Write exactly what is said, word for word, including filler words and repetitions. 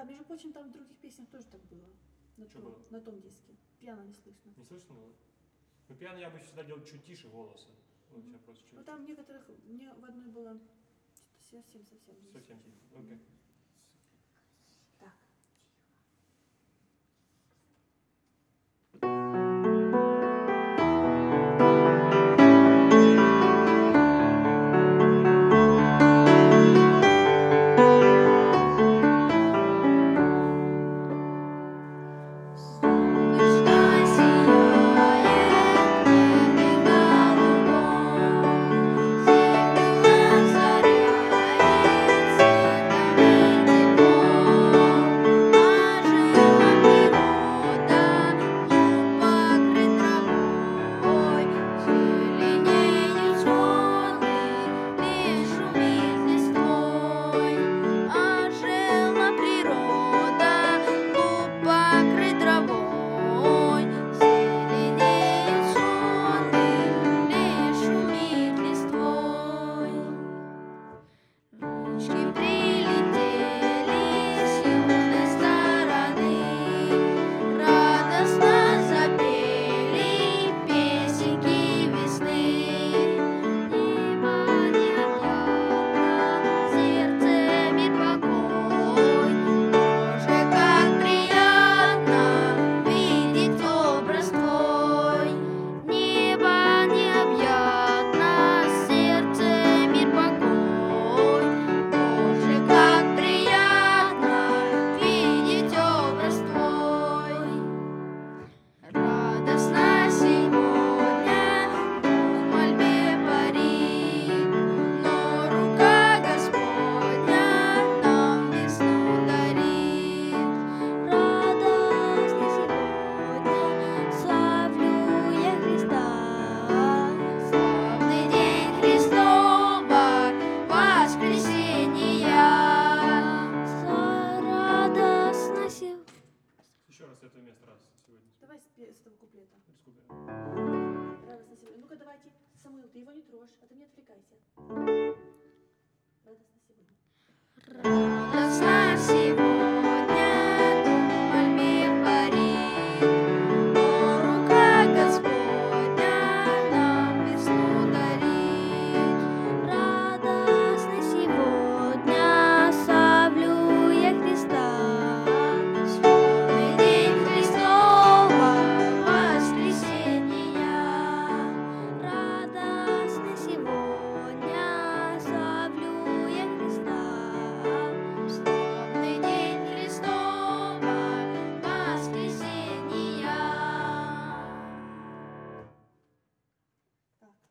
Да, между прочим, там в других песнях тоже так было. На, том, было? на том диске. Пьяно не слышно. Не слышно было? Ну, пьяно я обычно всегда делал чуть тише голоса. Вот Mm-hmm. просто чуть. Ну, там некоторых, мне в одной было совсем-совсем. Совсем тихо, окей. Okay. Так. Давай с, с этого куплета. Радостно сегодня. Ну-ка давайте, Самуил, ты его не трожь, а ты не отвлекайся. Радостно сегодня.